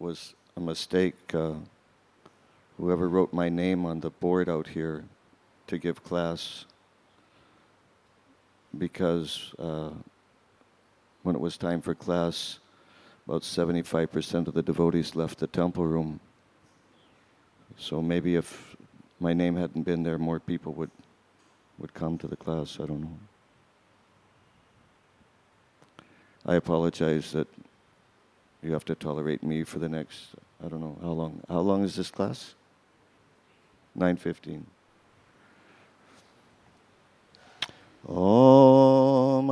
was a mistake. Whoever wrote my name on the board out here to give class, because when it was time for class, about 75% of the devotees left the temple room. So maybe if my name hadn't been there, more people would come to the class. I don't know. I apologize that you have to tolerate me for the next, I don't know, how long. How long is this class? 9:15. Om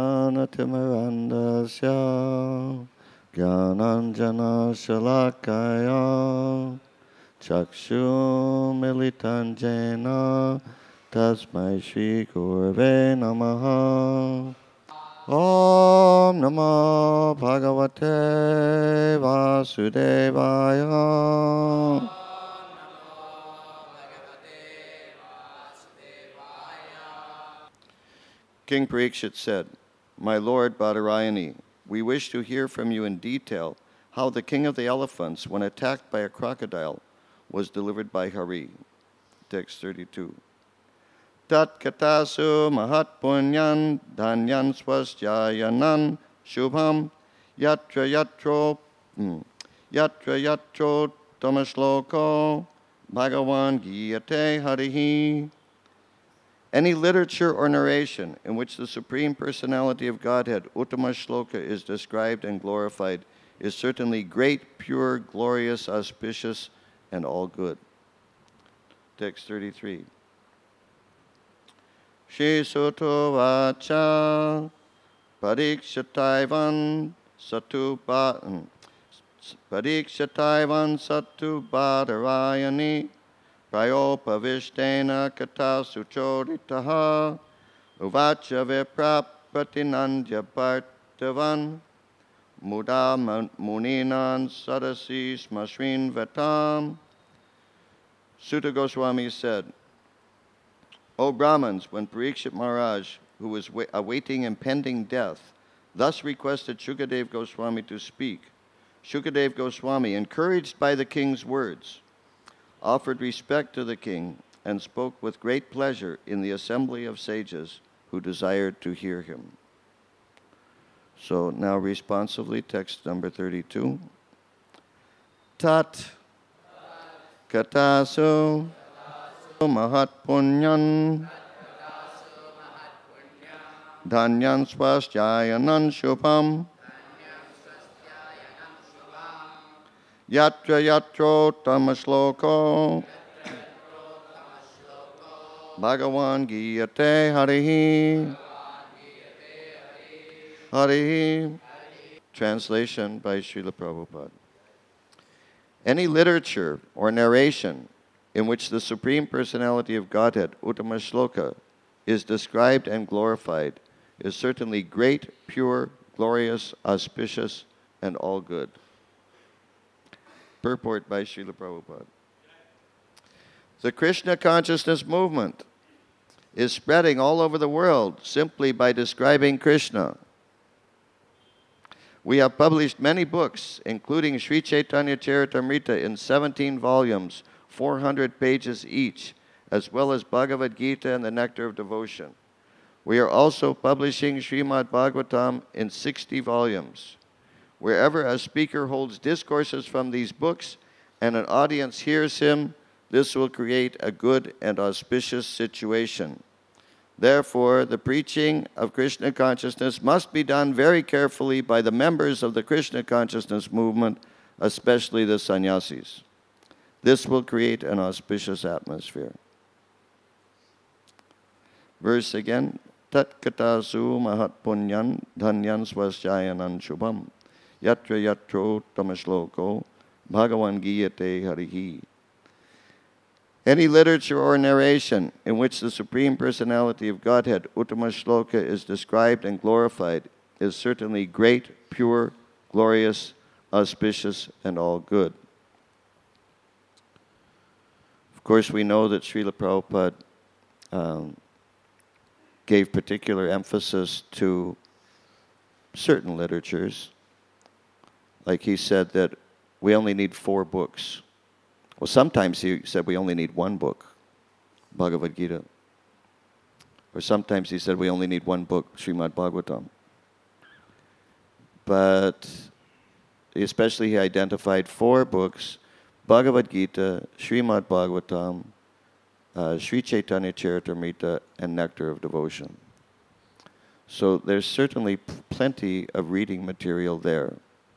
Jnana-timirandasya Jnananjana Shalakaya Chakshumilitanjena Tasmai Shri Gurave Namaha. Om Namo Bhagavate Vasudevaya. King Parikshit said, "My Lord Badarayani, we wish to hear from you in detail how the king of the elephants, when attacked by a crocodile, was delivered by Hari." Text 32. Tat katasu mahat punyan dhanyan swasyayanan shubham yatra yatro tamashloko bhagavan giyate harihi. Any literature or narration in which the Supreme Personality of Godhead, Uttama Shloka, is described and glorified is certainly great, pure, glorious, auspicious, and all good. Text 33. Shri Suto Vacha Parikshitaivan Satu Badarayani Prayopavishtena kata suchoditaha uvacha viprapatinandya parthavan muda muninan sadasi smasrin vatam. Sutta Goswami said, "O Brahmins, when Parikshit Maharaj, who was awaiting impending death, thus requested Shukadev Goswami to speak, Shukadev Goswami, encouraged by the king's words, offered respect to the king and spoke with great pleasure in the assembly of sages who desired to hear him." So now responsively, text number 32. Tat katasu mahat punyan dhanyan swasyayanan shubham yatra yatro tamashloko bhagavan giyate harihi. Harihi. Translation by Srila Prabhupada. Any literature or narration in which the Supreme Personality of Godhead, Uttama Shloka, is described and glorified is certainly great, pure, glorious, auspicious, and all good. Purport by Srila Prabhupada. The Krishna consciousness movement is spreading all over the world simply by describing Krishna. We have published many books, including Sri Chaitanya Charitamrita in 17 volumes, 400 pages each, as well as Bhagavad Gita and the Nectar of Devotion. We are also publishing Srimad Bhagavatam in 60 volumes. Wherever a speaker holds discourses from these books and an audience hears him, this will create a good and auspicious situation. Therefore, the preaching of Krishna consciousness must be done very carefully by the members of the Krishna consciousness movement, especially the sannyasis. This will create an auspicious atmosphere. Verse again. Tat katasu mahat punyan dhanyan swasyayanan shubham yatra yatro tamashloko bhagavan giyate harihi. Any literature or narration in which the Supreme Personality of Godhead, Uttama Shloka, is described and glorified is certainly great, pure, glorious, auspicious, and all good. Of course, we know that Srila Prabhupada gave particular emphasis to certain literatures. Like he said that we only need 4 books. Well, sometimes he said we only need 1 book, Bhagavad Gita. Or sometimes he said we only need 1 book, Srimad Bhagavatam. But especially he identified 4 books, Bhagavad Gita, Srimad Bhagavatam, Sri Chaitanya Charitamrita, and Nectar of Devotion. So there's certainly plenty of reading material there.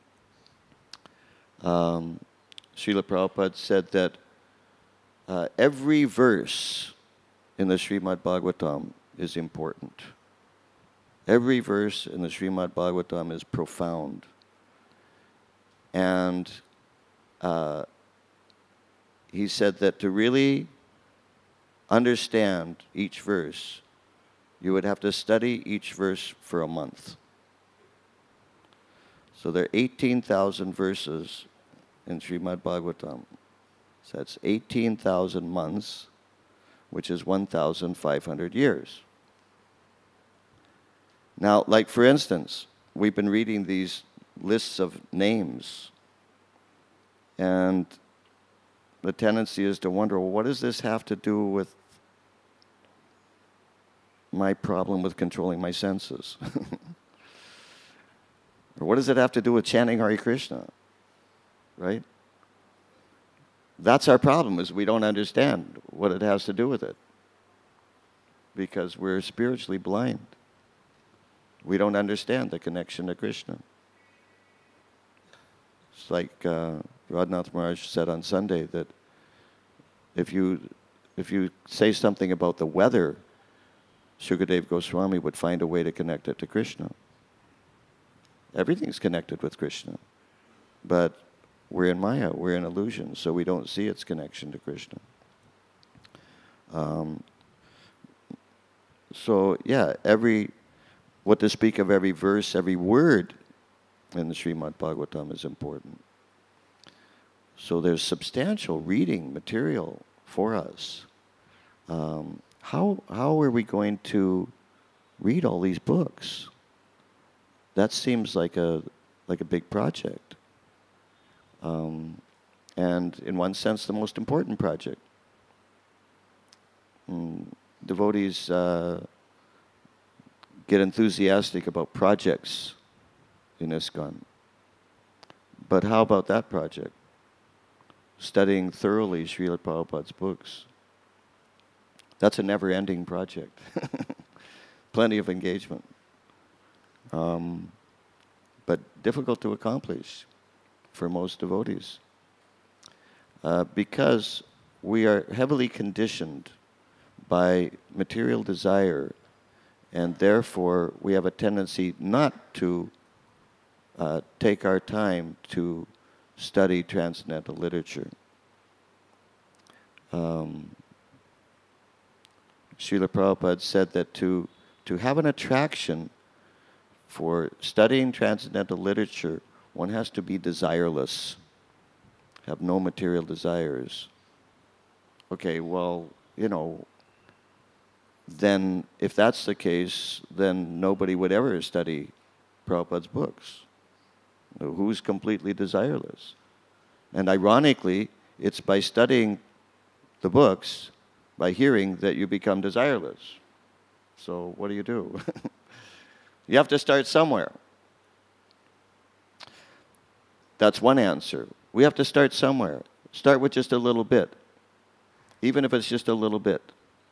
Srila Prabhupada said that every verse in the Srimad Bhagavatam is important. Every verse in the Srimad Bhagavatam is profound. And he said that to really understand each verse, you would have to study each verse for a month. So there are 18,000 verses in Srimad Bhagavatam. So that's 18,000 months, which is 1,500 years. Now, like for instance, we've been reading these lists of names, and the tendency is to wonder, well, what does this have to do with my problem with controlling my senses? Or what does it have to do with chanting Hare Krishna? Right? That's our problem, is we don't understand what it has to do with it. Because we're spiritually blind. We don't understand the connection to Krishna. It's like Radhanath Maharaj said on Sunday that if you say something about the weather, Shukadev Goswami would find a way to connect it to Krishna. Everything's connected with Krishna. But we're in Maya, we're in illusion, so we don't see its connection to Krishna. So, yeah, what to speak of every verse, every word in the Srimad Bhagavatam is important. So there's substantial reading material for us. How are we going to read all these books? That seems like a big project. And in one sense, the most important project. Devotees get enthusiastic about projects in ISKCON. But how about that project? Studying thoroughly Srila Prabhupada's books. That's a never-ending project. Plenty of engagement. But difficult to accomplish for most devotees. Because we are heavily conditioned by material desire, and therefore we have a tendency not to take our time to study transcendental literature. Srila Prabhupada said that to have an attraction for studying transcendental literature, one has to be desireless, have no material desires. Okay, well, then if that's the case, then nobody would ever study Prabhupada's books. Who's completely desireless? And ironically, it's by studying the books, by hearing, that you become desireless. So what do? You have to start somewhere. That's one answer. We have to start somewhere. Start with just a little bit. Even if it's just a little bit.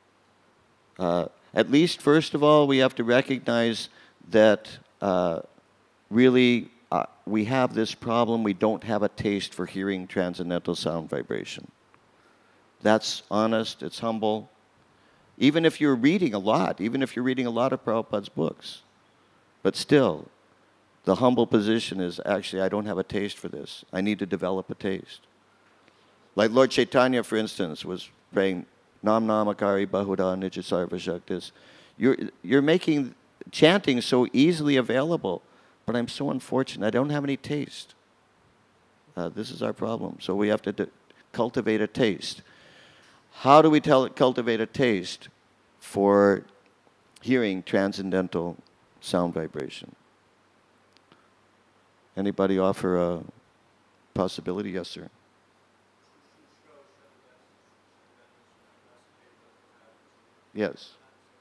At least, first of all, we have to recognize that really we have this problem. We don't have a taste for hearing transcendental sound vibration. That's honest. It's humble. Even if you're reading a lot of Prabhupada's books. But still, the humble position is, actually, I don't have a taste for this. I need to develop a taste. Like Lord Chaitanya, for instance, was praying, Nam Namakari Bahuda Nija Sarva Shaktis. You're making chanting so easily available, but I'm so unfortunate. I don't have any taste. This is our problem. So we have to cultivate a taste. How do we cultivate a taste for hearing transcendental sound vibration? Anybody offer a possibility. Yes, sir. Yes.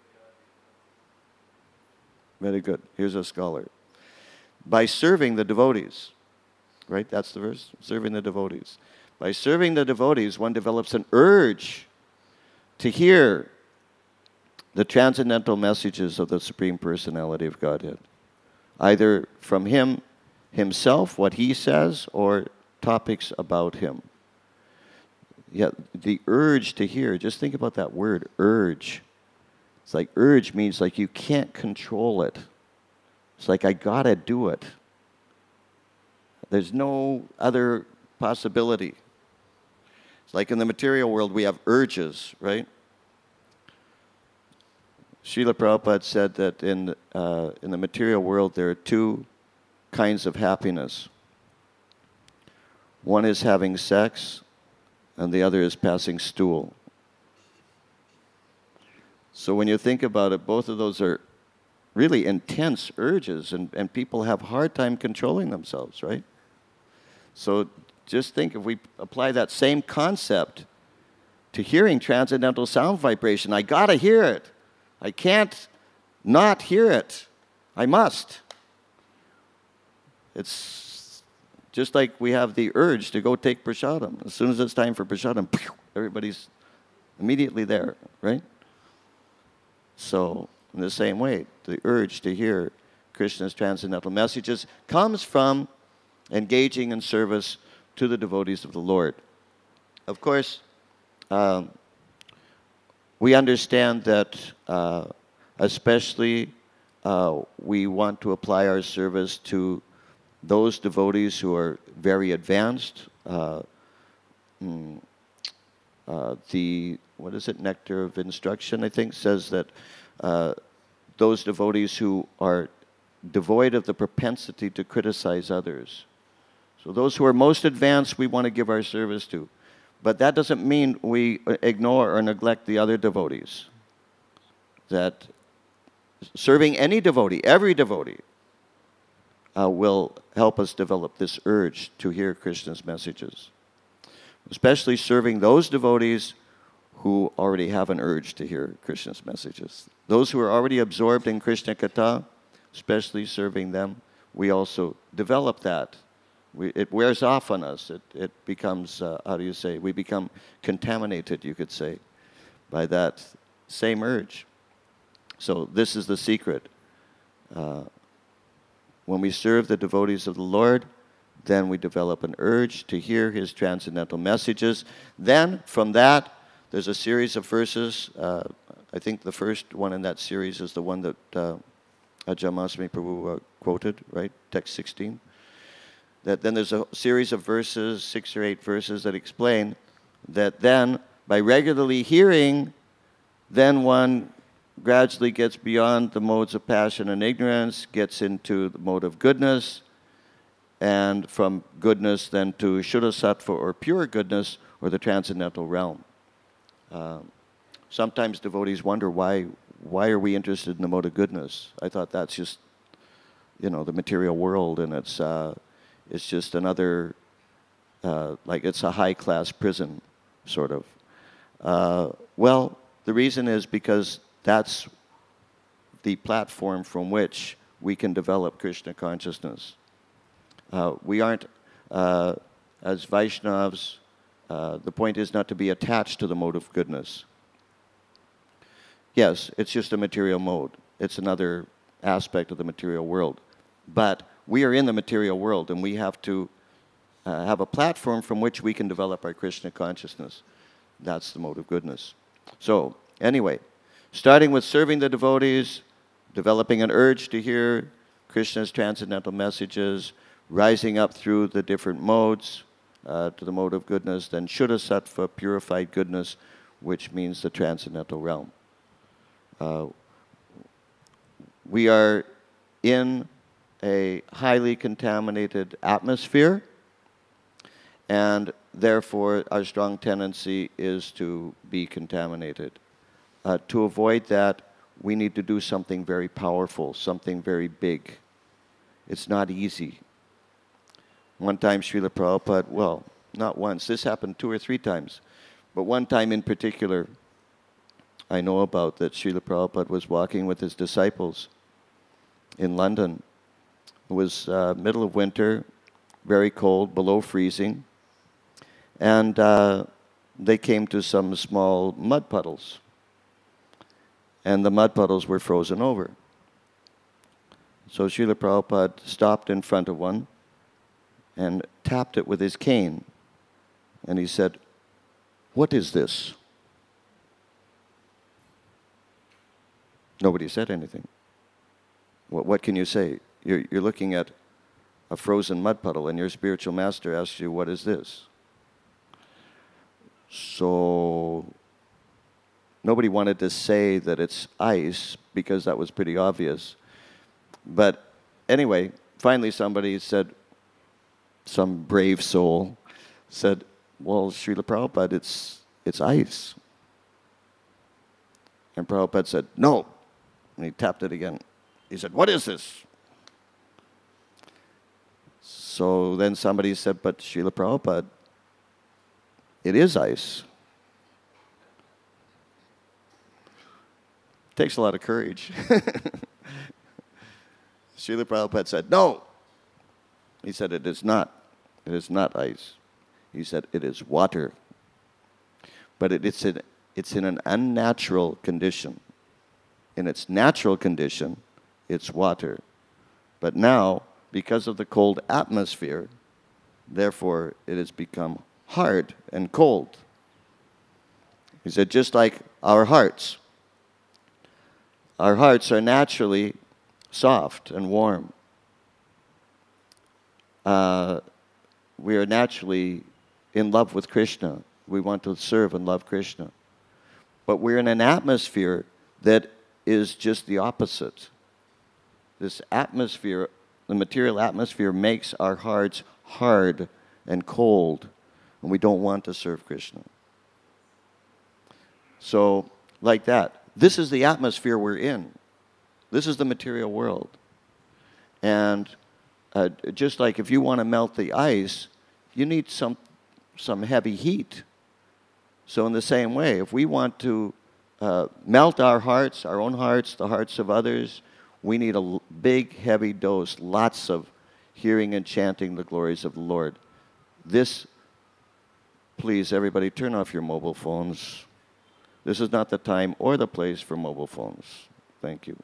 Very good. Here's a scholar. By serving the devotees, right? That's the verse. Serving the devotees. By serving the devotees, one develops an urge to hear the transcendental messages of the Supreme Personality of Godhead, either from Him Himself, what He says, or topics about Him. Yeah, the urge to hear. Just think about that word, urge. It's like urge means like you can't control it. It's like I gotta do it. There's no other possibility. It's like in the material world we have urges, right? Srila Prabhupada said that in the material world there are two kinds of happiness. One is having sex, and the other is passing stool. So when you think about it, both of those are really intense urges, and people have a hard time controlling themselves, right? So just think if we apply that same concept to hearing transcendental sound vibration, I gotta hear it. I can't not hear it. I must. It's just like we have the urge to go take prasadam. As soon as it's time for prasadam, everybody's immediately there, right? So, in the same way, the urge to hear Krishna's transcendental messages comes from engaging in service to the devotees of the Lord. Of course, we understand that especially we want to apply our service to those devotees who are very advanced. What is it, Nectar of Instruction, I think, says that those devotees who are devoid of the propensity to criticize others. So those who are most advanced, we want to give our service to. But that doesn't mean we ignore or neglect the other devotees. That serving any devotee, every devotee, will help us develop this urge to hear Krishna's messages. Especially serving those devotees who already have an urge to hear Krishna's messages. Those who are already absorbed in Krishna Katha, especially serving them, we also develop that. It wears off on us. It becomes, we become contaminated, you could say, by that same urge. So this is the secret. When we serve the devotees of the Lord, then we develop an urge to hear His transcendental messages. Then, from that, there's a series of verses. I think the first one in that series is the one that Jamasmi Prabhu quoted, right? Text 16. That then there's a series of verses, 6 or 8 verses, that explain that then, by regularly hearing, then one gradually gets beyond the modes of passion and ignorance, gets into the mode of goodness, and from goodness then to Shuddha Sattva, or pure goodness, or the transcendental realm. Sometimes devotees wonder why are we interested in the mode of goodness? I thought that's just, the material world, and it's just another, like it's a high-class prison, sort of. Well, the reason is because that's the platform from which we can develop Krishna consciousness. We aren't, as Vaishnavas, the point is not to be attached to the mode of goodness. Yes, it's just a material mode. It's another aspect of the material world. But we are in the material world, and we have to have a platform from which we can develop our Krishna consciousness. That's the mode of goodness. So, anyway, starting with serving the devotees, developing an urge to hear Krishna's transcendental messages, rising up through the different modes to the mode of goodness, then Shuddha Sattva, purified goodness, which means the transcendental realm. We are in a highly contaminated atmosphere, and therefore our strong tendency is to be contaminated. To avoid that, we need to do something very powerful, something very big. It's not easy. One time Srila Prabhupada, well, not once, this happened 2 or 3 times, but one time in particular I know about that Srila Prabhupada was walking with his disciples in London. It was middle of winter, very cold, below freezing, and they came to some small mud puddles, and the mud puddles were frozen over. So Srila Prabhupada stopped in front of one and tapped it with his cane, and he said, "What is this?" Nobody said anything. What can you say? You're looking at a frozen mud puddle, and your spiritual master asks you, "What is this?" So nobody wanted to say that it's ice, because that was pretty obvious. But anyway, finally somebody said, some brave soul said, "Well, Srila Prabhupada, it's ice." And Prabhupada said, "No." And he tapped it again. He said, "What is this?" So then somebody said, "But Srila Prabhupada, it is ice." Takes a lot of courage. Srila Prabhupada said, "No." He said, "It is not. It is not ice." He said, "It is water. But it's in an unnatural condition. In its natural condition, it's water. But now, because of the cold atmosphere, therefore it has become hard and cold." He said, just like our hearts. Our hearts are naturally soft and warm. We are naturally in love with Krishna. We want to serve and love Krishna. But we're in an atmosphere that is just the opposite. This atmosphere, the material atmosphere, makes our hearts hard and cold, and we don't want to serve Krishna. So, like that. This is the atmosphere we're in. This is the material world. And just like if you want to melt the ice, you need some heavy heat. So in the same way, if we want to melt our hearts, our own hearts, the hearts of others, we need a big, heavy dose, lots of hearing and chanting the glories of the Lord. This, please, everybody, turn off your mobile phones. This is not the time or the place for mobile phones. Thank you.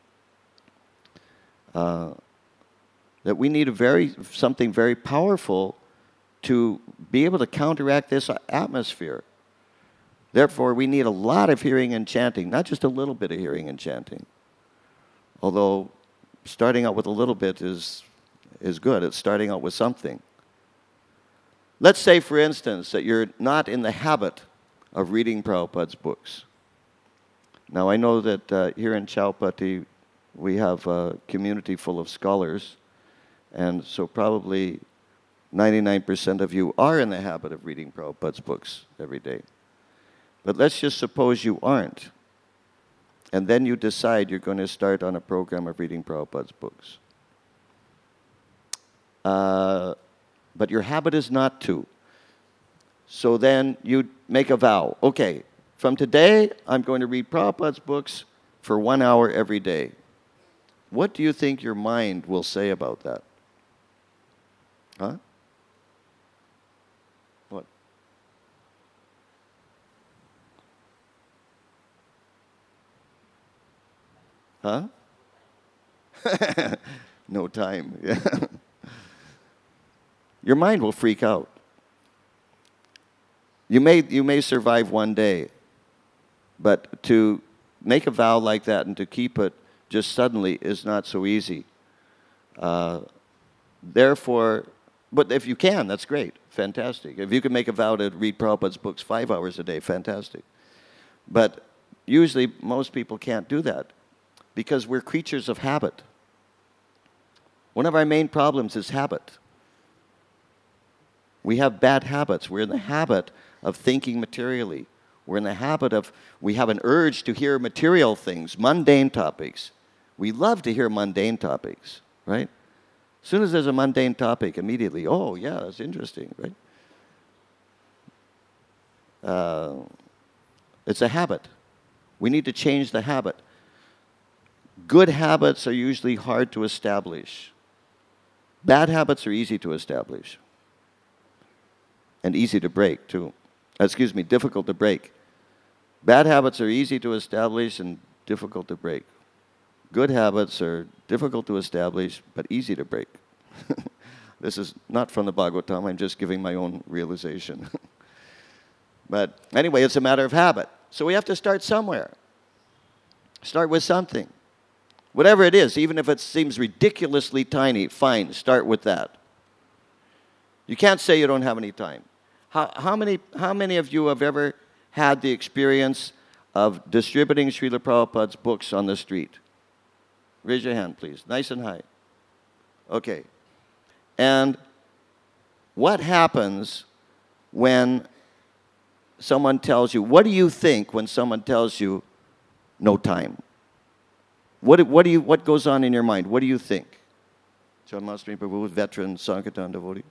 That we need something very powerful to be able to counteract this atmosphere. Therefore, we need a lot of hearing and chanting, not just a little bit of hearing and chanting. Although starting out with a little bit is good. It's starting out with something. Let's say, for instance, that you're not in the habit of reading Prabhupada's books. Now, I know that here in Chowpatty, we have a community full of scholars, and so probably 99% of you are in the habit of reading Prabhupada's books every day. But let's just suppose you aren't, and then you decide you're going to start on a program of reading Prabhupada's books. But your habit is not to. So then you make a vow. Okay, from today, I'm going to read Prabhupada's books for 1 hour every day. What do you think your mind will say about that? Huh? What? Huh? No time. Yeah. Your mind will freak out. You may survive one day, but to make a vow like that and to keep it just suddenly is not so easy. Therefore, but if you can, that's great, fantastic. If you can make a vow to read Prabhupada's books 5 hours a day, fantastic. But usually most people can't do that because we're creatures of habit. One of our main problems is habit. We have bad habits. We're in the habit of thinking materially. We're in the habit of, we have an urge to hear material things, mundane topics. We love to hear mundane topics, right? As soon as there's a mundane topic, immediately, oh, yeah, that's interesting, right? It's a habit. We need to change the habit. Good habits are usually hard to establish. Bad habits are easy to establish. And easy to break, too. Difficult to break. Bad habits are easy to establish and difficult to break. Good habits are difficult to establish, but easy to break. This is not from the Bhagavatam, I'm just giving my own realization. But anyway, it's a matter of habit. So we have to start somewhere. Start with something. Whatever it is, even if it seems ridiculously tiny, fine, start with that. You can't say you don't have any time. How many of you have ever had the experience of distributing Srila Prabhupada's books on the street? Raise your hand, please. Nice and high. Okay. And what happens when someone tells you, what do you think when someone tells you no time? What goes on in your mind? What do you think? Janmashtami Prabhu, veteran Sankirtan devotee.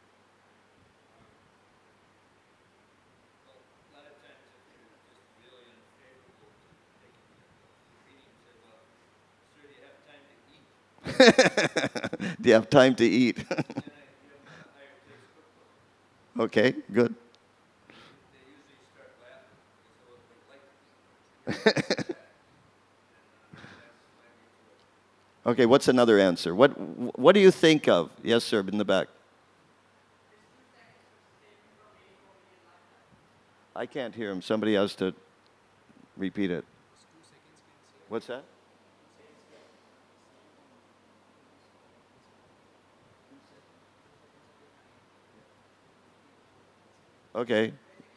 Do you have time to eat? Okay, good. Okay, what's another answer? What do you think of? Yes, sir, in the back. I can't hear him. Somebody has to repeat it. What's that? Okay.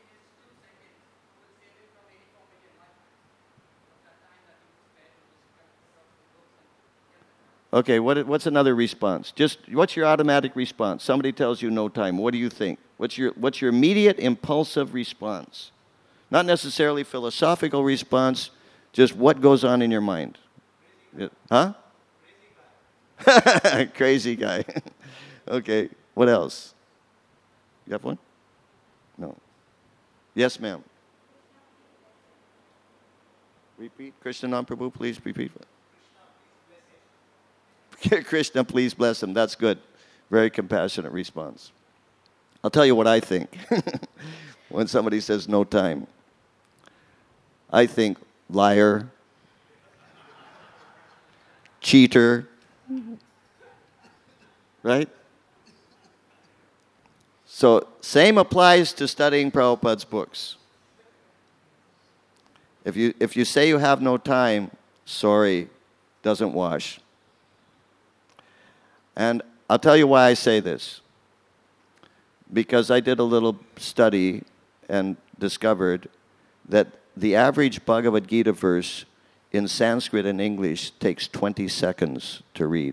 Okay, what's another response? Just what's your automatic response? Somebody tells you no time. What do you think? What's your immediate impulsive response? Not necessarily philosophical response, just what goes on in your mind. Huh? Crazy guy. Okay, what else? You have one? No. Yes, ma'am. Repeat. Krishnanam Prabhu, please repeat. Krishna, please bless him. That's good. Very compassionate response. I'll tell you what I think when somebody says no time. I think liar, cheater, right? So, same applies to studying Prabhupada's books. If you say you have no time, sorry, doesn't wash. And I'll tell you why I say this. Because I did a little study and discovered that the average Bhagavad Gita verse in Sanskrit and English takes 20 seconds to read.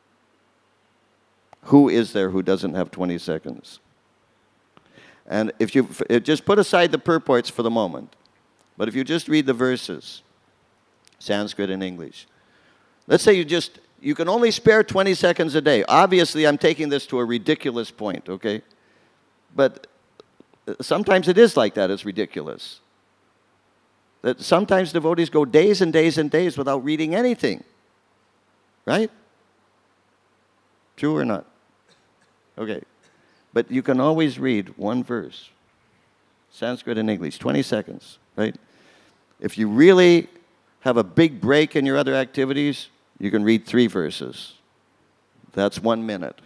Who is there who doesn't have 20 seconds? And if you just put aside the purports for the moment, but if you just read the verses, Sanskrit and English, let's say you can only spare 20 seconds a day. Obviously, I'm taking this to a ridiculous point, okay? But sometimes it is like that. It's ridiculous. That sometimes devotees go days and days and days without reading anything. Right? True or not? Okay. But you can always read one verse. Sanskrit and English, 20 seconds, right? If you really have a big break in your other activities, you can read 3 verses. That's 1 minute.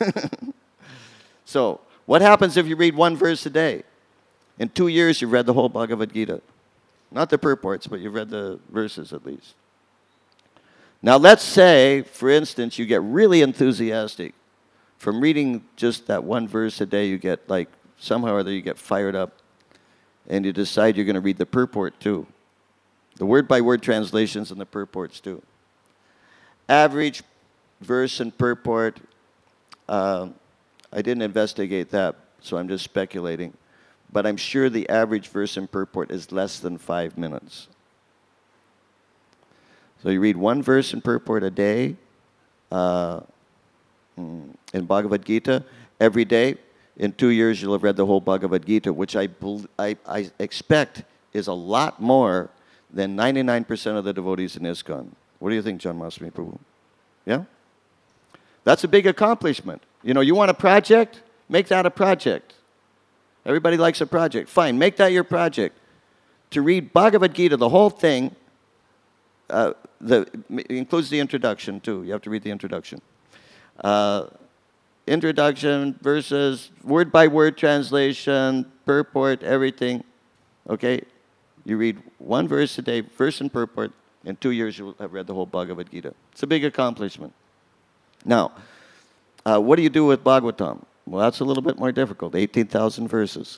So, what happens if you read 1 verse a day? In 2 years, you've read the whole Bhagavad Gita. Not the purports, but you've read the verses at least. Now, let's say, for instance, you get really enthusiastic. From reading just that 1 verse a day, you get somehow or other you get fired up. And you decide you're going to read the purport too. The word-by-word translations and the purports too. Average verse and purport, I didn't investigate that, so I'm just speculating. But I'm sure the average verse and purport is less than 5 minutes. So you read 1 verse and purport a day. in Bhagavad Gita every day. In 2 years, you'll have read the whole Bhagavad Gita, which I expect is a lot more than 99% of the devotees in ISKCON. What do you think, Janmashtami Prabhu? Yeah? That's a big accomplishment. You know, you want a project? Make that a project. Everybody likes a project. Fine, make that your project. To read Bhagavad Gita, the whole thing, it includes the introduction, too. You have to read the introduction. Introduction, verses, word-by-word translation, purport, everything. Okay? You read one verse a day, verse and purport. In 2 years, you'll have read the whole Bhagavad Gita. It's a big accomplishment. Now, what do you do with Bhagavatam? Well, that's a little bit more difficult. 18,000 verses.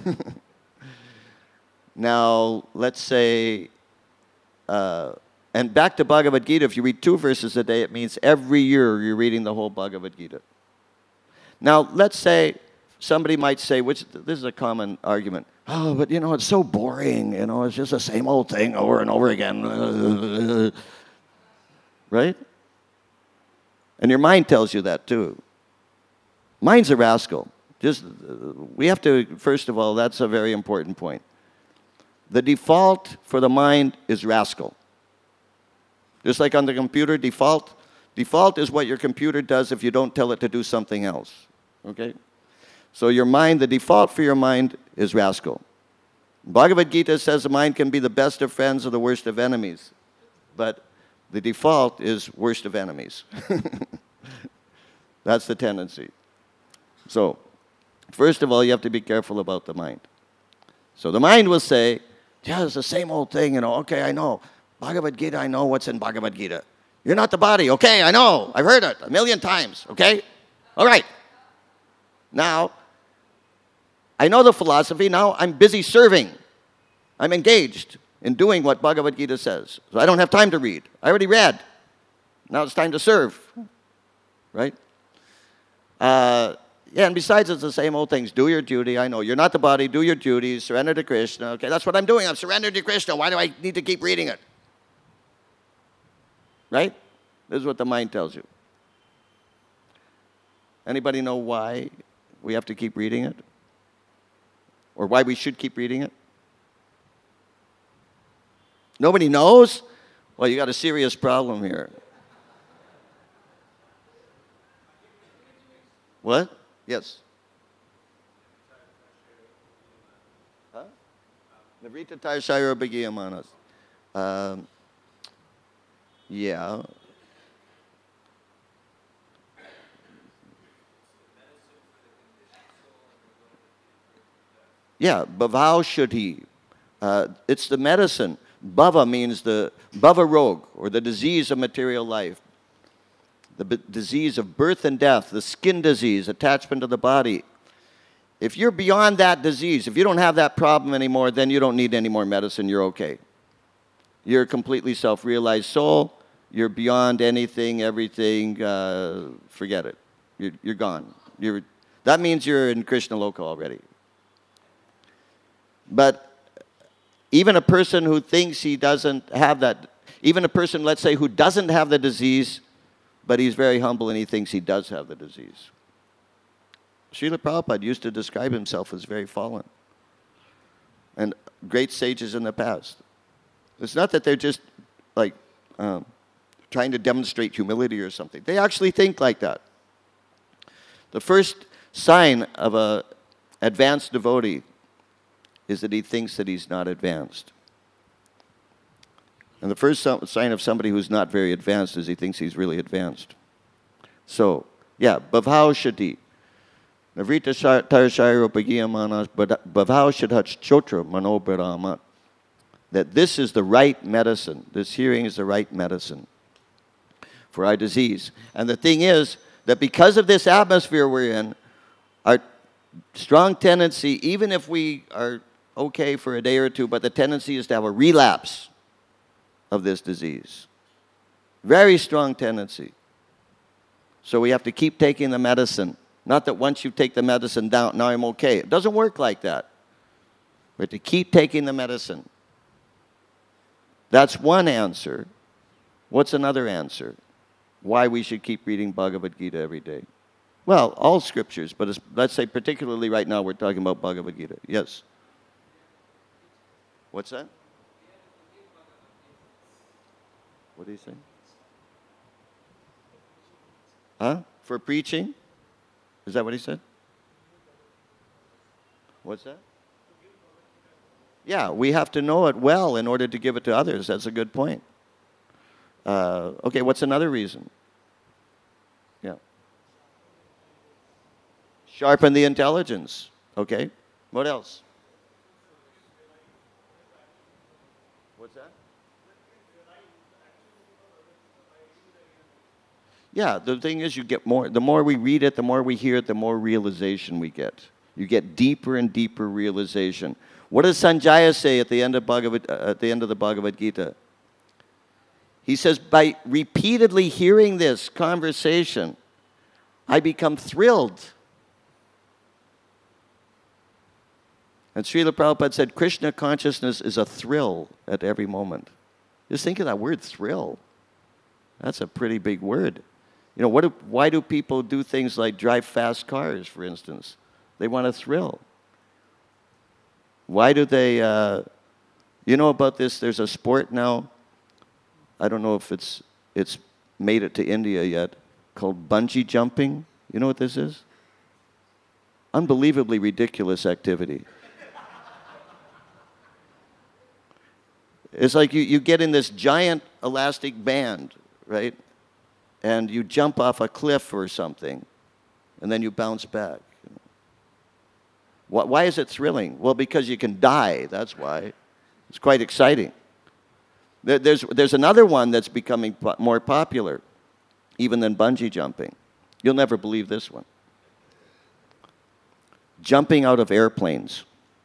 Now, let's say, and back to Bhagavad Gita, if you read 2 verses a day, it means every year you're reading the whole Bhagavad Gita. Now, let's say somebody might say, which this is a common argument, oh, but you know, it's so boring, you know, it's just the same old thing over and over again. Right? And your mind tells you that too. Mind's a rascal. We have to, first of all, that's a very important point. The default for the mind is rascal. Just like on the computer, default is what your computer does if you don't tell it to do something else. Okay? So your mind, the default for your mind is rascal. Bhagavad Gita says the mind can be the best of friends or the worst of enemies. But the default is worst of enemies. That's the tendency. So, first of all, you have to be careful about the mind. So the mind will say, yeah, it's the same old thing, you know. Okay, I know. Bhagavad Gita, I know what's in Bhagavad Gita. You're not the body. Okay, I know. I've heard it 1,000,000 times. Okay? All right. Now, I know the philosophy. Now I'm busy serving. I'm engaged in doing what Bhagavad Gita says. So I don't have time to read. I already read. Now it's time to serve. Right? Yeah, and besides, it's the same old things. Do your duty. I know. You're not the body. Do your duty. Surrender to Krishna. Okay, that's what I'm doing. I'm surrendered to Krishna. Why do I need to keep reading it? Right? This is what the mind tells you. Anybody know why we have to keep reading it? Or why we should keep reading it? Nobody knows? Well, you got a serious problem here. What? Yes. Huh? Navrita Tarshayro Bhagiyamanas. Yeah. Yeah, bhavav shuddhi. It's the medicine. Bhava means the bhava rog, or the disease of material life. The disease of birth and death, the skin disease, attachment to the body. If you're beyond that disease, if you don't have that problem anymore, then you don't need any more medicine. You're okay. You're a completely self-realized soul. You're beyond anything, everything. Forget it. You're gone. That means you're in Krishna Loka already. But even a person who thinks he doesn't have that, even a person, let's say, who doesn't have the disease, but he's very humble and he thinks he does have the disease. Srila Prabhupada used to describe himself as very fallen. And great sages in the past. It's not that they're just like trying to demonstrate humility or something. They actually think like that. The first sign of an advanced devotee is that he thinks that he's not advanced. And the first sign of somebody who's not very advanced is he thinks he's really advanced. So, yeah, bhavav shuddhi. Navrita tarshayro bhagiyamanas bhavav shuddhach chotra manobharamat. That this is the right medicine. This hearing is the right medicine for our disease. And the thing is that because of this atmosphere we're in, our strong tendency, even if we are okay for a day or two, but the tendency is to have a relapse of this disease. Very strong tendency. So we have to keep taking the medicine. Not that once you take the medicine down, now I'm okay. It doesn't work like that. We have to keep taking the medicine. That's one answer. What's another answer? Why we should keep reading Bhagavad Gita every day. Well, all scriptures, but let's say particularly right now we're talking about Bhagavad Gita. Yes. What's that? What do you say? Huh? For preaching? Is that what he said? What's that? Yeah, we have to know it well in order to give it to others. That's a good point. Okay, what's another reason? Yeah. Sharpen the intelligence. Okay. What else? What's that? Yeah, the thing is you get more. The more we read it, the more we hear it, the more realization we get. You get deeper and deeper realization. What does Sanjaya say at the end of the Bhagavad Gita? He says, by repeatedly hearing this conversation, I become thrilled. And Srila Prabhupada said, Krishna consciousness is a thrill at every moment. Just think of that word, thrill. That's a pretty big word. You know, why do people do things like drive fast cars, for instance? They want a thrill. Why do they, you know about this, there's a sport now, I don't know if it's made it to India yet, called bungee jumping. You know what this is? Unbelievably ridiculous activity. It's like you get in this giant elastic band, right? And you jump off a cliff or something, and then you bounce back. Why is it thrilling? Well, because you can die, that's why. It's quite exciting. There's another one that's becoming more popular, even than bungee jumping. You'll never believe this one. Jumping out of airplanes.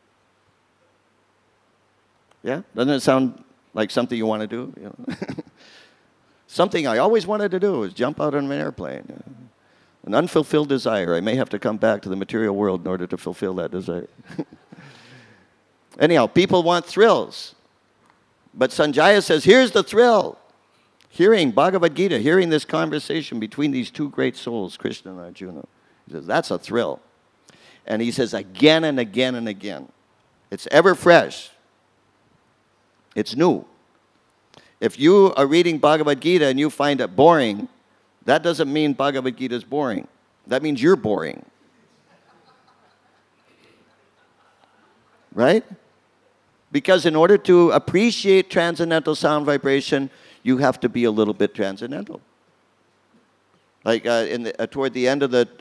Yeah? Doesn't it sound like something you want to do? You know? Something I always wanted to do is jump out of an airplane. An unfulfilled desire. I may have to come back to the material world in order to fulfill that desire. Anyhow, people want thrills. But Sanjaya says, here's the thrill. Hearing Bhagavad Gita, hearing this conversation between these two great souls, Krishna and Arjuna. He says, that's a thrill. And he says again and again and again. It's ever fresh. It's new. If you are reading Bhagavad Gita and you find it boring, that doesn't mean Bhagavad Gita is boring. That means you're boring. Right? Because in order to appreciate transcendental sound vibration, you have to be a little bit transcendental. Like toward the end of the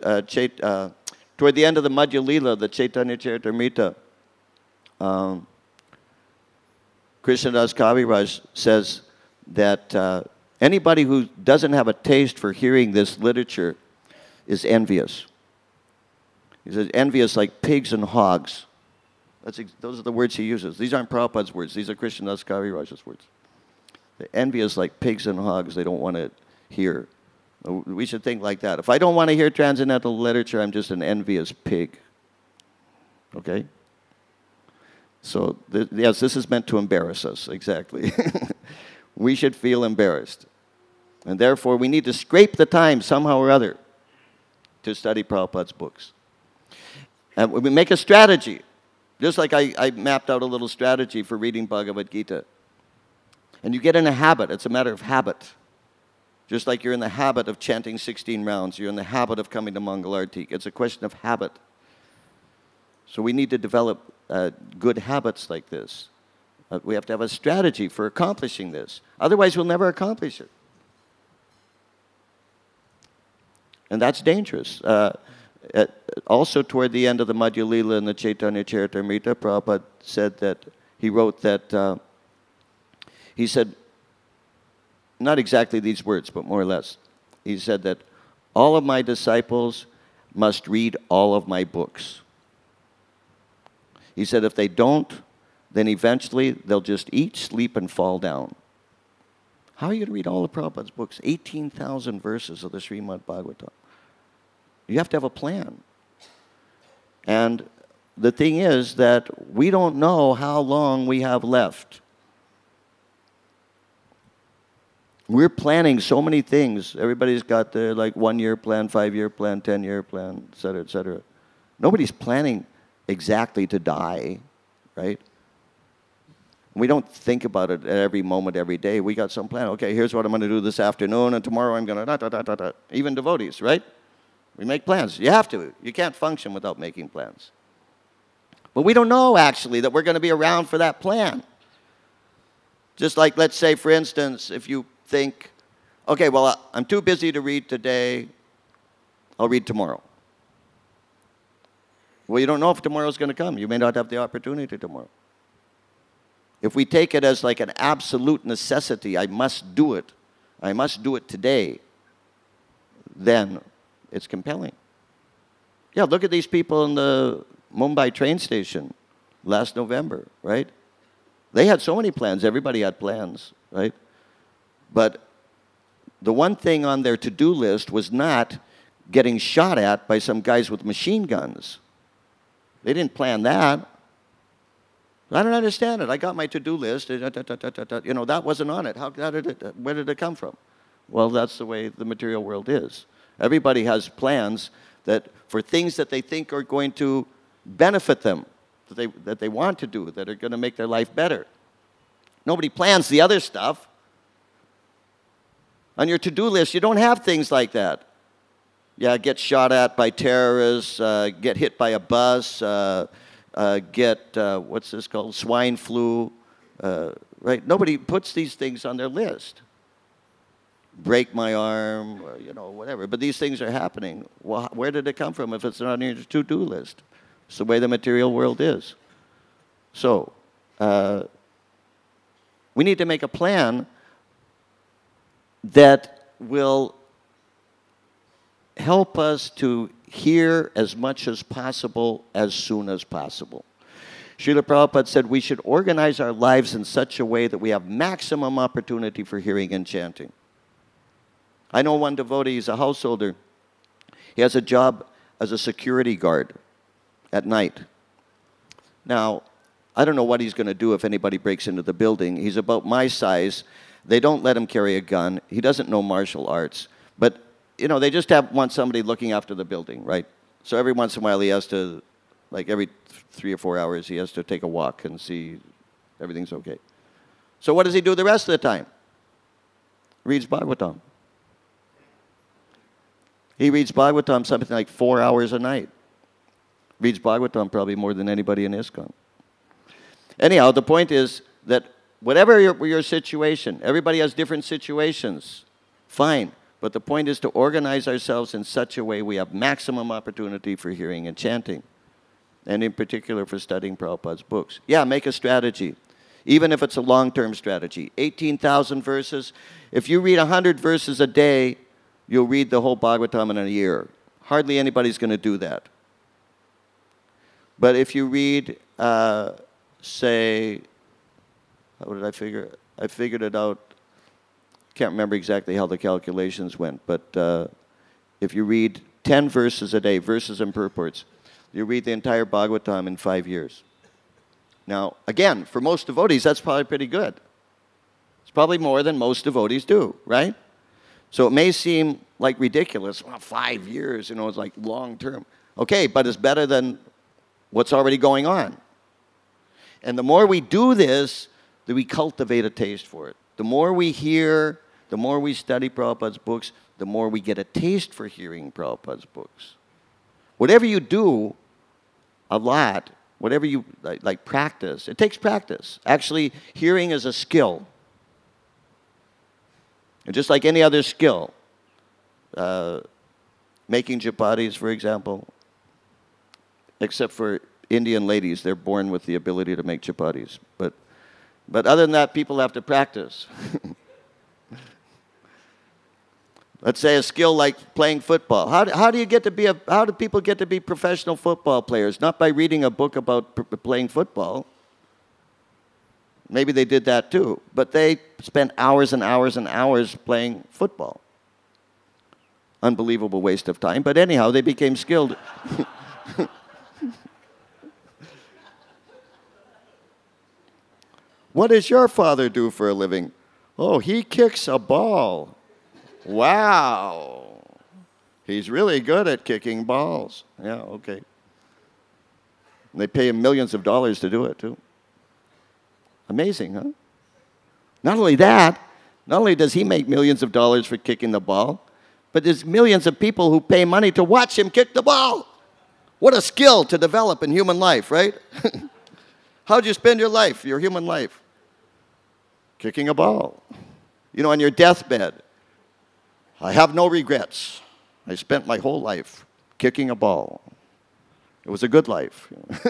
Madhya Lila, the Chaitanya Charitamrita, Krishnadas Kaviraj says that anybody who doesn't have a taste for hearing this literature is envious. He says envious like pigs and hogs. Those are the words he uses. These aren't Prabhupada's words. These are Krishnadas Kaviraj's words. They're envious like pigs and hogs. They don't want to hear. We should think like that. If I don't want to hear transcendental literature, I'm just an envious pig. Okay? So, yes, this is meant to embarrass us, exactly. We should feel embarrassed. And therefore, we need to scrape the time somehow or other to study Prabhupada's books. And we make a strategy. Just like I mapped out a little strategy for reading Bhagavad Gita. And you get in a habit. It's a matter of habit. Just like you're in the habit of chanting 16 rounds. You're in the habit of coming to Mangalarti. It's a question of habit. So we need to develop good habits like this. We have to have a strategy for accomplishing this. Otherwise, we'll never accomplish it. And that's dangerous. Also, toward the end of the Madhya Lila and the Chaitanya Charitamrita, Prabhupada said that, he wrote that, he said, not exactly these words, but more or less. He said that all of my disciples must read all of my books. He said if they don't, then eventually they'll just eat, sleep, and fall down. How are you going to read all of Prabhupada's books? 18,000 verses of the Srimad Bhagavatam. You have to have a plan. And the thing is that we don't know how long we have left. We're planning so many things. Everybody's got their 1-year plan, 5-year plan, 10-year plan, et cetera, et cetera. Nobody's planning exactly to die, right? We don't think about it at every moment, every day. We got some plan. Okay, here's what I'm going to do this afternoon, and tomorrow I'm going to Even devotees, right? We make plans. You have to. You can't function without making plans. But we don't know, actually, that we're going to be around for that plan. Just like, let's say, for instance, if you think, okay, well, I'm too busy to read today. I'll read tomorrow. Well, you don't know if tomorrow's going to come. You may not have the opportunity tomorrow. If we take it as an absolute necessity, I must do it today, then it's compelling. Yeah, look at these people in the Mumbai train station last November, right? They had so many plans. Everybody had plans, right? But the one thing on their to-do list was not getting shot at by some guys with machine guns. They didn't plan that. I don't understand it. I got my to-do list. That wasn't on it. Where did it come from? Well, that's the way the material world is. Everybody has plans for things that they think are going to benefit them, that they want to do, that are going to make their life better. Nobody plans the other stuff. On your to-do list, you don't have things like that. Yeah, get shot at by terrorists, get hit by a bus, get, what's this called, swine flu, right? Nobody puts these things on their list. Break my arm, or, whatever. But these things are happening. Well, where did it come from if it's not on your to-do list? It's the way the material world is. So, we need to make a plan that will help us to hear as much as possible as soon as possible. Srila Prabhupada said we should organize our lives in such a way that we have maximum opportunity for hearing and chanting. I know one devotee, he's a householder. He has a job as a security guard at night. Now, I don't know what he's going to do if anybody breaks into the building. He's about my size. They don't let him carry a gun. He doesn't know martial arts. But, they just want somebody looking after the building, right? So every once in a while he has to, every 3 or 4 hours, he has to take a walk and see everything's okay. So what does he do the rest of the time? Reads Bhagavatam. He reads Bhagavatam something like 4 hours a night. Reads Bhagavatam probably more than anybody in ISKCON. Anyhow, the point is that whatever your situation, everybody has different situations, fine. But the point is to organize ourselves in such a way we have maximum opportunity for hearing and chanting. And in particular for studying Prabhupada's books. Yeah, make a strategy. Even if it's a long-term strategy. 18,000 verses. If you read 100 verses a day, you'll read the whole Bhagavatam in a year. Hardly anybody's going to do that. But if you read, say, how did I figure? I figured it out. Can't remember exactly how the calculations went, but if you read 10 verses a day, verses and purports, you read the entire Bhagavatam in 5 years. Now, again, for most devotees, that's probably pretty good. It's probably more than most devotees do, right? So it may seem like ridiculous. Well, 5 years, it's like long term. Okay, but it's better than what's already going on. And the more we do this, that we cultivate a taste for it. The more we hear, the more we study Prabhupada's books, the more we get a taste for hearing Prabhupada's books. Whatever you do a lot, whatever you practice, it takes practice. Actually, hearing is a skill. And just like any other skill, making chapatis, for example, except for Indian ladies, they're born with the ability to make chapatis. But other than that, people have to practice. Let's say a skill like playing football. How do people get to be professional football players? Not by reading a book about playing football. Maybe they did that too, but they spent hours and hours and hours playing football. Unbelievable waste of time, but anyhow, they became skilled. What does your father do for a living? Oh, he kicks a ball. Wow. He's really good at kicking balls. Yeah, okay. They pay him millions of dollars to do it, too. Amazing, huh? Not only that, not only does he make millions of dollars for kicking the ball, but there's millions of people who pay money to watch him kick the ball. What a skill to develop in human life, right? How'd you spend your life, your human life? Kicking a ball. You know, on your deathbed, I have no regrets. I spent my whole life kicking a ball. It was a good life.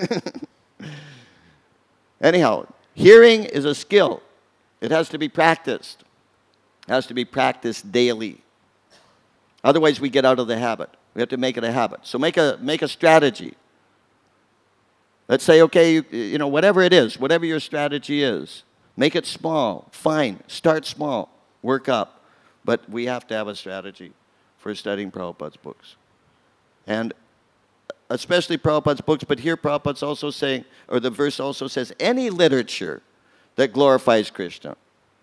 Anyhow, hearing is a skill. It has to be practiced. It has to be practiced daily. Otherwise, we get out of the habit. We have to make it a habit. So make a strategy. Let's say, okay, you know, whatever it is, whatever your strategy is, make it small. Fine. Start small. Work up. But we have to have a strategy for studying Prabhupada's books. And especially Prabhupada's books, but here Prabhupada's also saying, or the verse also says, any literature that glorifies Krishna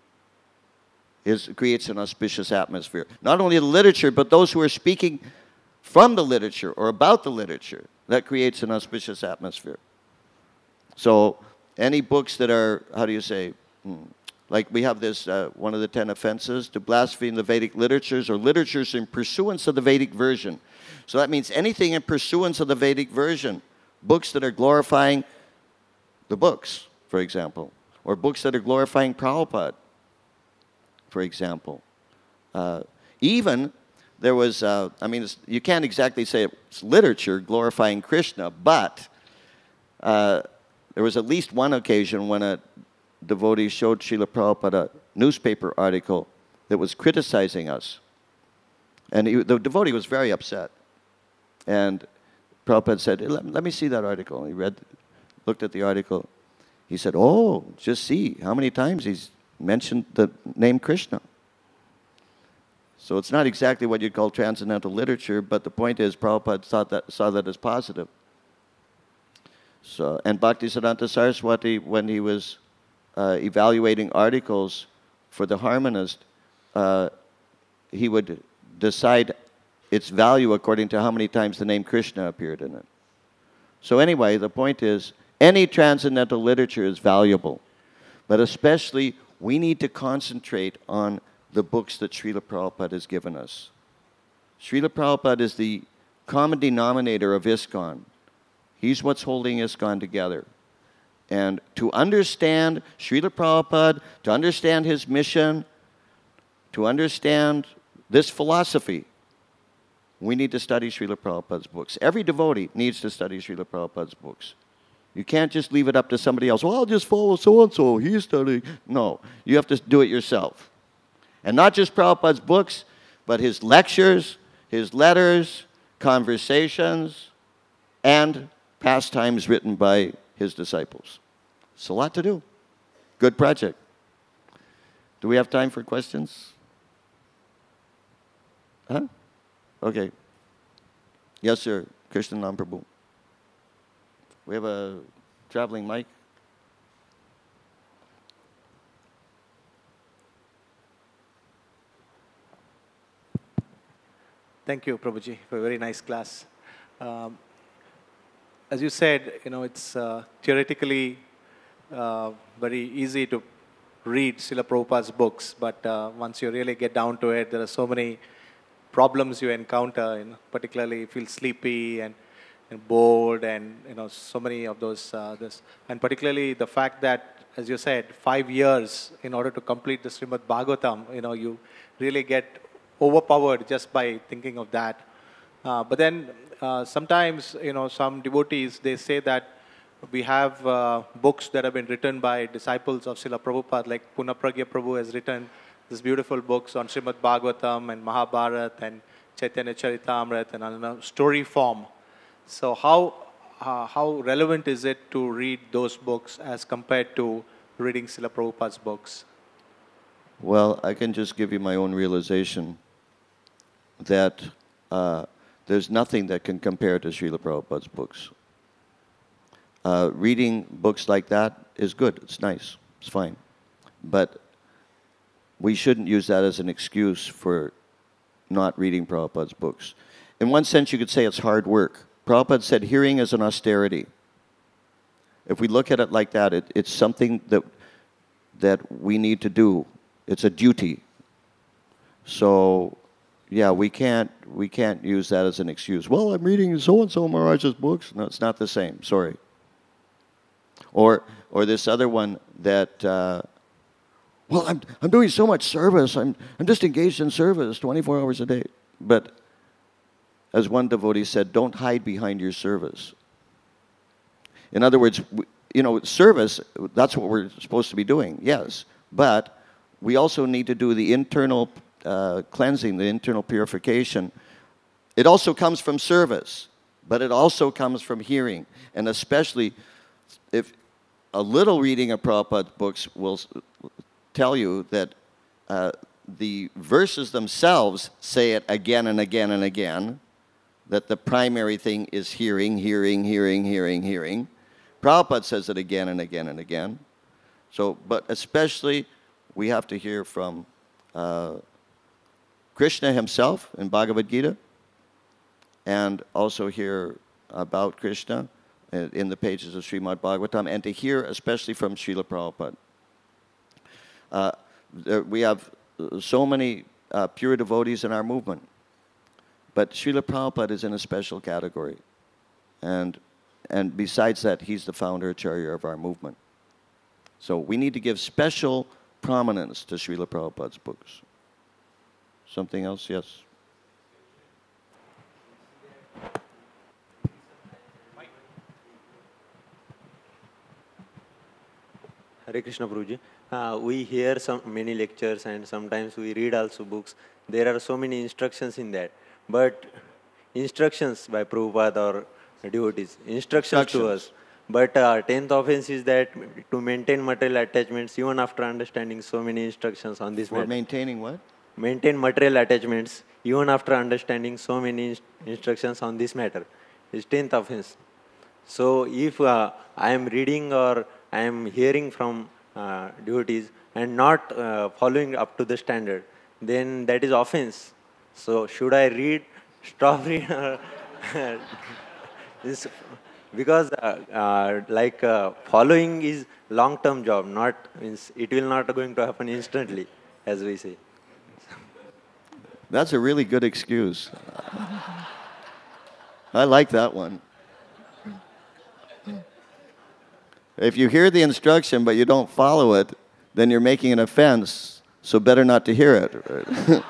creates an auspicious atmosphere. Not only the literature, but those who are speaking from the literature or about the literature, that creates an auspicious atmosphere. So any books that are, how do you say, like we have this, one of the 10 offenses, to blaspheme the Vedic literatures or literatures in pursuance of the Vedic version. So that means anything in pursuance of the Vedic version. Books that are glorifying the books, for example. Or books that are glorifying Prabhupada, for example. Even there was, you can't exactly say it's literature glorifying Krishna, but there was at least one occasion when a devotee showed Srila Prabhupada a newspaper article that was criticizing us. And the devotee was very upset. And Prabhupada said, let me see that article. And he looked at the article. He said, oh, just see how many times he's mentioned the name Krishna. So it's not exactly what you'd call transcendental literature, but the point is Prabhupada saw that as positive. So, and Bhaktisiddhanta Saraswati, when he was evaluating articles for the harmonist, he would decide its value according to how many times the name Krishna appeared in it. So anyway, the point is, any transcendental literature is valuable, but especially we need to concentrate on the books that Srila Prabhupada has given us. Srila Prabhupada is the common denominator of ISKCON. He's what's holding ISKCON together. And to understand Srila Prabhupada, to understand his mission, to understand this philosophy, we need to study Srila Prabhupada's books. Every devotee needs to study Srila Prabhupada's books. You can't just leave it up to somebody else. Well, I'll just follow so-and-so. He's studying. No, you have to do it yourself. And not just Prabhupada's books, but his lectures, his letters, conversations, and pastimes written by his disciples. It's a lot to do. Good project. Do we have time for questions? Huh? Okay. Yes, sir. Krishnan Nam Prabhu. We have a traveling mic. Thank you, Prabhuji, for a very nice class. As you said, it's theoretically very easy to read Srila Prabhupada's books, but once you really get down to it, there are so many problems you encounter, particularly you feel sleepy and bored, and so many of those and particularly the fact that, as you said, 5 years in order to complete the Srimad Bhagavatam, you really get overpowered just by thinking of that. But then sometimes some devotees, they say that we have books that have been written by disciples of Srila Prabhupada, like Punapragya Prabhu has written these beautiful books on Srimad Bhagavatam and Mahabharata and Chaitanya Charitamrita and story form. So how relevant is it to read those books as compared to reading Srila Prabhupada's books? Well, I can just give you my own realization that there's nothing that can compare to Srila Prabhupada's books. Reading books like that is good. It's nice. It's fine. But we shouldn't use that as an excuse for not reading Prabhupada's books. In one sense, you could say it's hard work. Prabhupada said hearing is an austerity. If we look at it like that, it's something that we need to do. It's a duty. So, yeah, we can't use that as an excuse. Well, I'm reading so-and-so Maharaj's books. No, it's not the same. Sorry. Or this other one that, well, I'm doing so much service. I'm just engaged in service 24 hours a day. But as one devotee said, don't hide behind your service. In other words, service, that's what we're supposed to be doing, yes. But we also need to do the internal cleansing, the internal purification. It also comes from service, but it also comes from hearing. And especially if a little reading of Prabhupada's books will tell you that the verses themselves say it again and again and again, that the primary thing is hearing, hearing, hearing, hearing, hearing. Prabhupada says it again and again and again. So, but especially, we have to hear from Krishna himself in Bhagavad Gita, and also hear about Krishna in the pages of Srimad Bhagavatam, and to hear especially from Srila Prabhupada. We have so many pure devotees in our movement, but Srila Prabhupada is in a special category. And besides that, he's the founder acharya of our movement. So we need to give special prominence to Srila Prabhupada's books. Something else? Yes? Hare Krishna Prabhuji. We hear many lectures and sometimes we read also books. There are so many instructions in that. But instructions by Prabhupada or devotees, instructions to us. But 10th offense is that to maintain material attachments even after understanding so many instructions on this matter. Maintaining what? Maintain material attachments even after understanding so many instructions on this matter is 10th offense. So if I am reading or I am hearing from devotees and not following up to the standard, then that is offense. So should I stop reading? Because following is long-term job, it will not going to happen instantly, as we say. That's a really good excuse. I like that one. If you hear the instruction but you don't follow it, then you're making an offense, so better not to hear it. Right?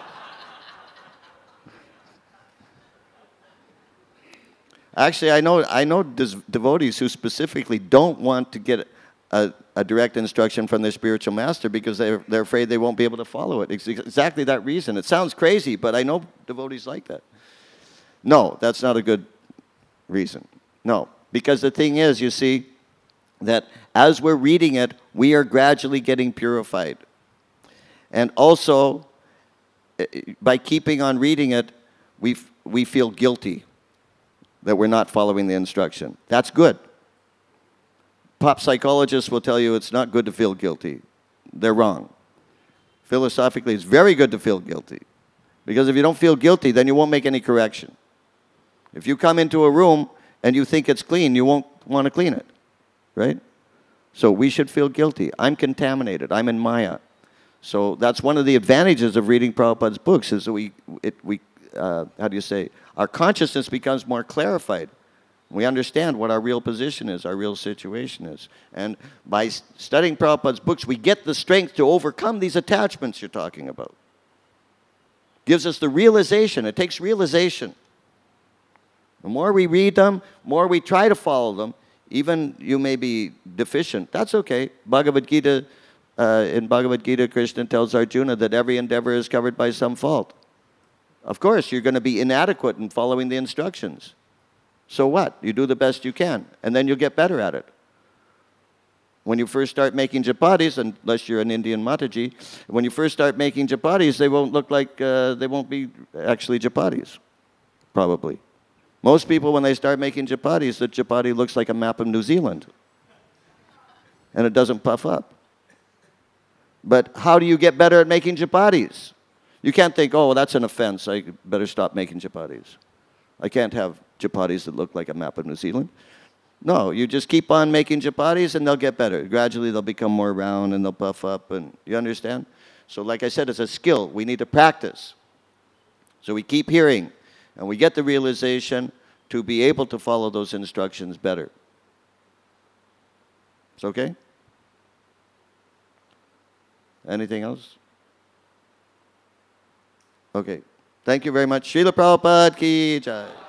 Actually, I know devotees who specifically don't want to get a direct instruction from their spiritual master because they're afraid they won't be able to follow it. It's exactly that reason. It sounds crazy, but I know devotees like that. No, that's not a good reason. No, because the thing is, you see, that as we're reading it, we are gradually getting purified. And also, by keeping on reading it, we feel guilty that we're not following the instruction. That's good. Pop psychologists will tell you it's not good to feel guilty. They're wrong. Philosophically, it's very good to feel guilty. Because if you don't feel guilty, then you won't make any correction. If you come into a room and you think it's clean, you won't want to clean it. Right? So we should feel guilty. I'm contaminated. I'm in Maya. So that's one of the advantages of reading Prabhupada's books is that our consciousness becomes more clarified. We understand what our real position is, our real situation is. And by studying Prabhupada's books, we get the strength to overcome these attachments you're talking about. Gives us the realization. It takes realization. The more we read them, the more we try to follow them, even you may be deficient. That's okay. in Bhagavad Gita, Krishna tells Arjuna that every endeavor is covered by some fault. Of course, you're going to be inadequate in following the instructions. So what? You do the best you can, and then you'll get better at it. When you first start making chapatis, unless you're an Indian Mataji, when you first start making chapatis, they won't look like, they won't be actually chapatis, probably. Most people, when they start making chapatis, the chapati looks like a map of New Zealand. And it doesn't puff up. But how do you get better at making chapatis? You can't think, oh, well, that's an offense. I better stop making chapatis. I can't have chapatis that look like a map of New Zealand. No, you just keep on making chapatis and they'll get better. Gradually they'll become more round and they'll puff up. And you understand? So like I said, it's a skill. We need to practice. So we keep hearing and we get the realization to be able to follow those instructions better. It's okay? Anything else? Okay. Thank you very much. Srila Prabhupada ki jai.